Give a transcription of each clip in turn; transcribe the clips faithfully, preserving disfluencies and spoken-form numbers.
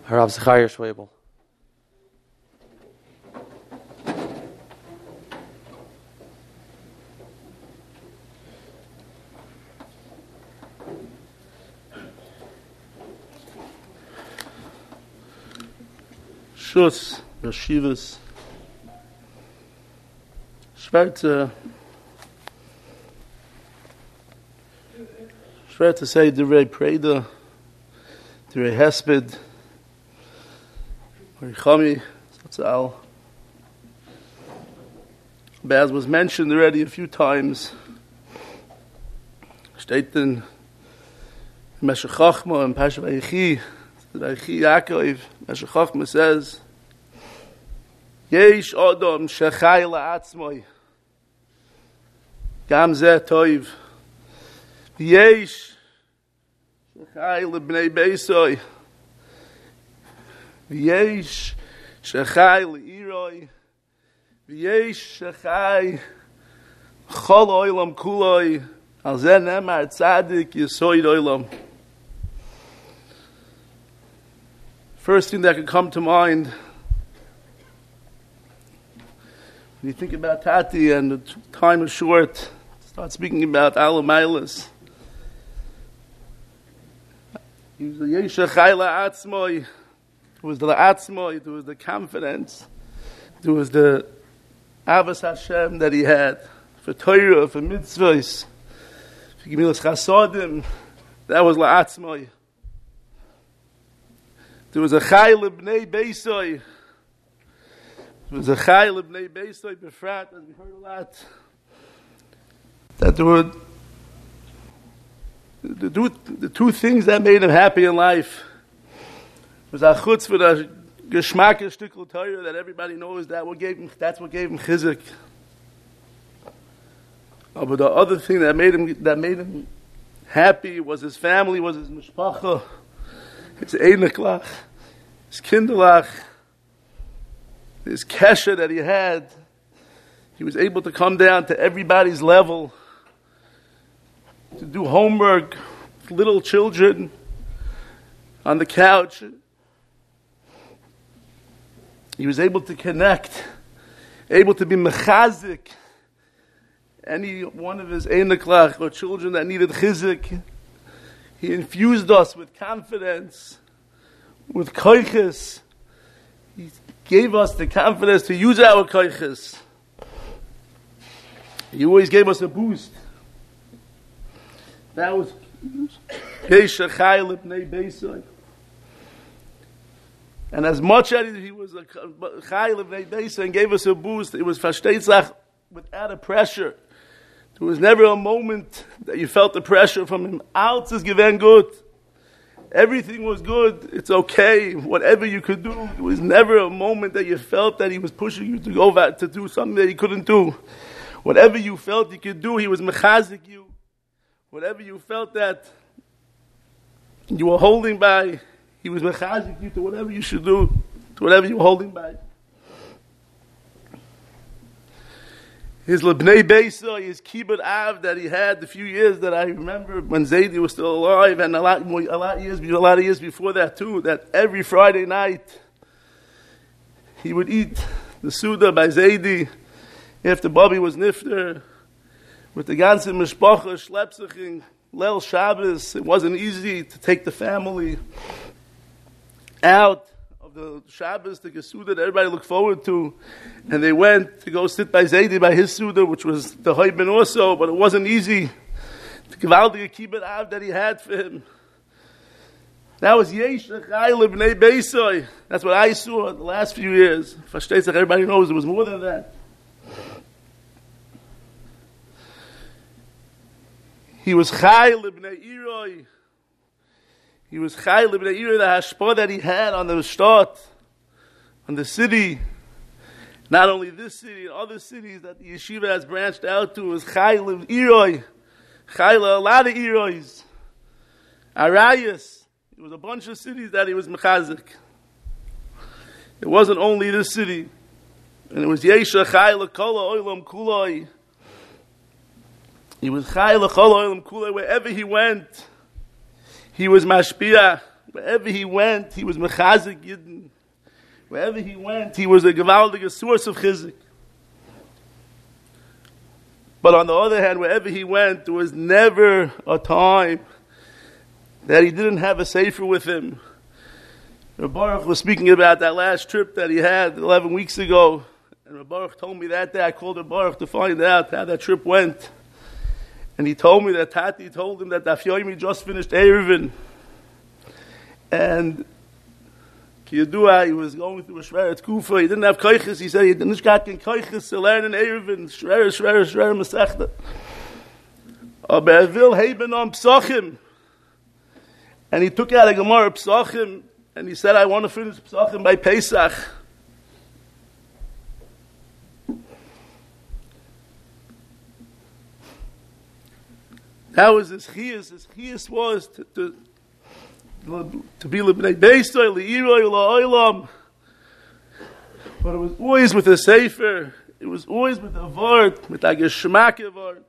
Harav Zechariah Schwebel. Shus, Yeshivas, schwer to, schwer to say Divrei Preda, Divrei Hesped, Arichami, Zatzal. But as was mentioned already a few times, steht in Meshech Chochma and Pasha Vayechi, Vayechi Yaakov, Meshech Chochma says, Yesh Adam Shechai La'atzmoi Gam Zeh Toiv Yesh Shechai L'bnei Beisoi V'yesh Shechai L'iroi V'yesh Shechai Chol Oilam Kuloi Al Zeh Nemar Tzadik Yesoid Oilam. First thing that could come to mind when you think about Tati and the time is short, start speaking about Alamailas. He was the Yesha Chayla Atzmoi. It was the Atzmoi. It was the confidence. It was the Avos Hashem that he had for Torah, for mitzvahs, for Gemilas Chasodim. That was La Atzmoi. There was a Chayla B'nei Beisoi. There was a Chayla B'nei Beisoi Befrat, as we heard a lot. That there were the two, the two things that made him happy in life was a chutz for the geschmack of shtikl Torah that everybody knows. That what gave him, that's what gave him chizuk. Oh, but the other thing that made him that made him happy was his family, was his mishpacha, his einiklach, his kinderlach, his kesha that he had. He was able to come down to everybody's level, to do homework with little children on the couch. He was able to connect, able to be mechazik any one of his einiklach or children that needed chizik. He infused us with confidence, with koiches. He gave us the confidence to use our koiches. He always gave us a boost. That was Yesha Chayla B'nei Beisoi. And as much as he was a Chayla B'nei Beisoi and gave us a boost, it was Fashteitzach without a pressure. There was never a moment that you felt the pressure from him. Alt is given good. Everything was good. It's okay. Whatever you could do. There was never a moment that you felt that he was pushing you to go back to do something that he couldn't do. Whatever you felt you could do, he was mechazik you. Whatever you felt that you were holding by, he was mechazik you to whatever you should do, to whatever you were holding by. His Lebnei Beisoi, his Kibbut Av that he had the few years that I remember when Zaidi was still alive, and a lot more, a lot of years, a lot of years before that too. That every Friday night he would eat the Suda by Zaidi after Bobby was nifter with the ganze Mishpacha Schlepsiching Leil Shabbos. It wasn't easy to take the family out the Shabbos, the Suda that everybody looked forward to, and they went to go sit by Zaidi by his Suda, which was the Hoyben also, but it wasn't easy. The Givaldige Kibbut Av that he had for him. That was Yesh Chayla B'nei Beisoi. That's what I saw the last few years. Fashteitzach, everybody knows it was more than that. He was Chayla B'nei Iroi. He was Chayla B'nei Iroi, the hashpah that he had on the shtad, on the city. Not only this city, and other cities that the yeshiva has branched out to, was Chayla Iroi. Chayla, a lot of Irois. Arayas. It was a bunch of cities that he was mechazik. It wasn't only this city. And it was Yesha Chayla Kola Oilam Kuloi. He was Chayla Kola Oilam Kuloi. Wherever he went, he was mashpia Wherever he went, he was mechazik Yidden. Wherever he went, he was a gewaldige source of chizik. But on the other hand, wherever he went, there was never a time that he didn't have a sefer with him. Rabbi Baruch was speaking about that last trip that he had eleven weeks ago. And Rabbi Baruch told me that day, I called Rabbi Baruch to find out how that trip went. And he told me that Tati told him that Daf Yomi just finished Eruvin. And Kiyadua, he was going through a Shveret Kufa. He didn't have koiches. He said he didn't got koiches to learn in Eruvin. Shver, Shver, Shver, Masechta. Aber er will heben on Psachim. And he took out a Gemara Psachim. And he said, I want to finish Psachim by Pesach. That was his chiyas. His chiyas was to, to, to be l'bnei beisoy, l'iroi, la'olam. But it was always with a sefer. It was always with a vart, with a geschmack vart.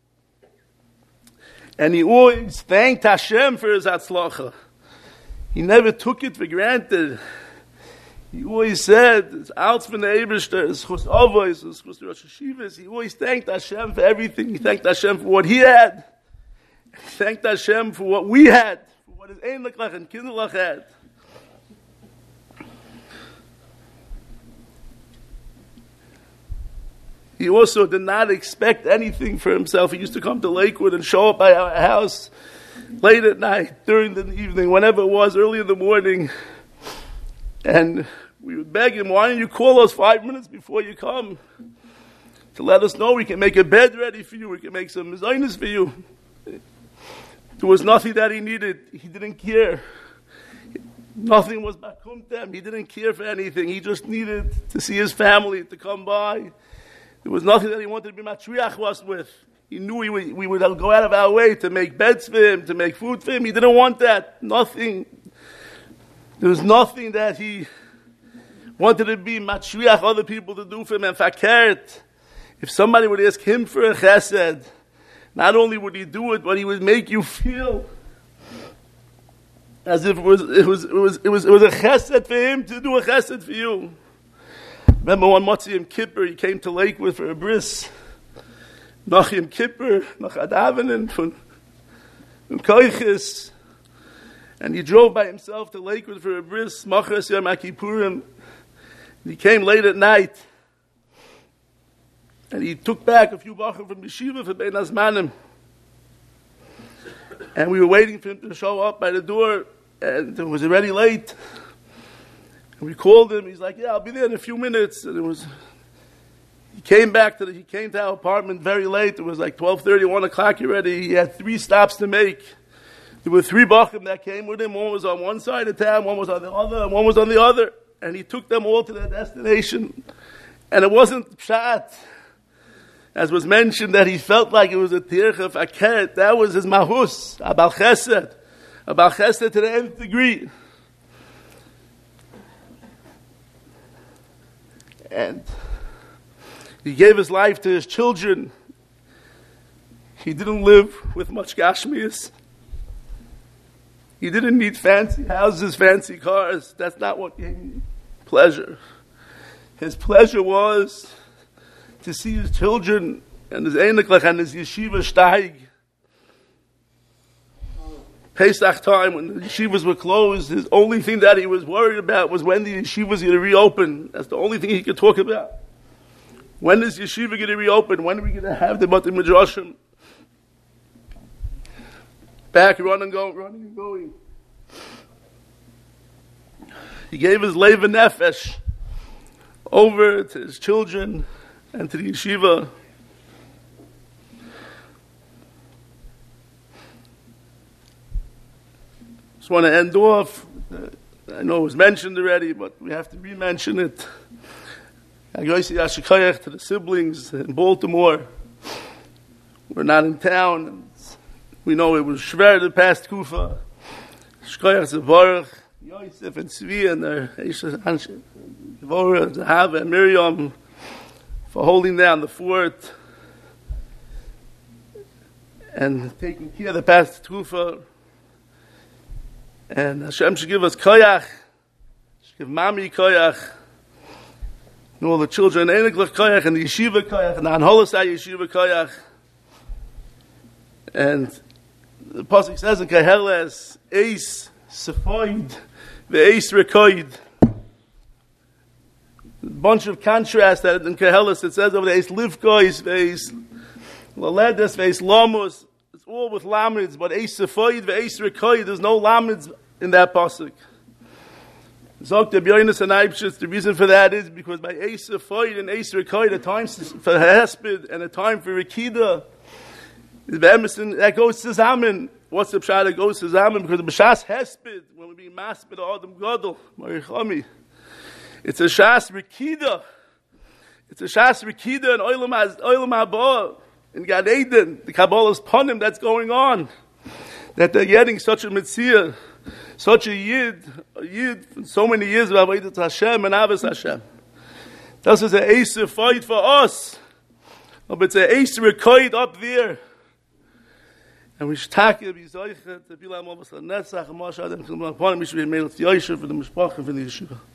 And he always thanked Hashem for his atzlacha. He never took it for granted. He always said, it's out from the Ebershter, it's chus avos, it's chus Rosh Hashivas. He always thanked Hashem for everything. He thanked Hashem for what he had. He thanked Hashem for what we had, for what his Ein Leklach and Kinderlach had. He also did not expect anything for himself. He used to come to Lakewood and show up by our house late at night, during the evening, whenever it was, early in the morning. And we would beg him, why don't you call us five minutes before you come to let us know we can make a bed ready for you, we can make some mezainis for you. There was nothing that he needed. He didn't care. Nothing was bakumtem. He didn't care for anything. He just needed to see his family, to come by. There was nothing that he wanted to be matriach was with. He knew we would, we would go out of our way to make beds for him, to make food for him. He didn't want that. Nothing. There was nothing that he wanted to be matriach other people to do for him. And fakert, if somebody would ask him for a chesed, not only would he do it, but he would make you feel as if it was it was it was it was it was a chesed for him to do a chesed for you. Remember one Motzi Yom Kippur, he came to Lakewood for a bris. Nach Yom Kippur, nach Adavenen from Koiches, and he drove by himself to Lakewood for a bris. Machras Yom Kippurim. He came late at night. And he took back a few bachim from Yeshiva for Bein Azmanim. And we were waiting for him to show up by the door, and it was already late. And we called him. He's like, "Yeah, I'll be there in a few minutes." And it was. He came back to the, he came to our apartment very late. It was like twelve thirty, one o'clock already. He had three stops to make. There were three bachim that came with him. One was on one side of town, one was on the other, and one was on the other. And he took them all to their destination. And it wasn't pshat, as was mentioned, that he felt like it was a tircha of akeret. That was his mahus, a bal chesed, a bal chesed to the nth degree. And he gave his life to his children. He didn't live with much gashmias. He didn't need fancy houses, fancy cars. That's not what gave him pleasure. His pleasure was to see his children and his Ein Leklach and his yeshiva steig. Pesach time, when the yeshivas were closed, his only thing that he was worried about was when the yeshiva was going to reopen. That's the only thing he could talk about. When is yeshiva going to reopen? When are we going to have the Bati Midrashim? Back, running, going, running and going. He gave his leiv and nefesh over to his children and to the yeshiva. Just want to end off. I know it was mentioned already, but we have to re-mention it. Agoisi Ashikayach to the siblings in Baltimore. We're not in town. We know it was schwer the past Kufa. Shkoyach Zavarach, Yosef and Tzvi and their Eisha Devorah, Zahava and Miriam for holding down the fort and taking care of the past Kufa. And Hashem should give us koyach, should give mami koyach, and all the children, Einiglach koyach, and the yeshiva koyach, and the Anholasai yeshiva koyach. And the Pasuk says in Keheles, Eis Sephoid, Ve'eis Rekoid. A bunch of contrast that in Keheles it says over there, Eis Livkois, Ve'eis Laledes, Ve'eis Lamus. It's all with lamids, but Eis Sephoid, Ve'eis Rekoid, there's no lamids in that Pasuk. Zog the B'yonis and Eibshitz, the reason for that is because by Eis Sephoid and Eis Rekoid, a time for Hesped and a time for Rikida, that goes to Zamen. What's the pshat that goes to Zamen? Because the B'shas Hesped, when we be masped Adam Gadol, Marichami, it's a Shas Rikida. It's a Shas Rikida in Olam Haba, in Gan Eden, the Kabbalah's Panim that's going on. That they're getting such a Mitzvah, such a Yid, a Yid for so many years of Avodas Hashem and Avos Hashem. This is an Eser fight for us. But it's an Eser Rekoid up there. And we should take it, be Zoichet, to be like Mavas HaNetzach, and Moshe Adam, we should be made of the Yosher for the Mishpach and for the Yeshiva.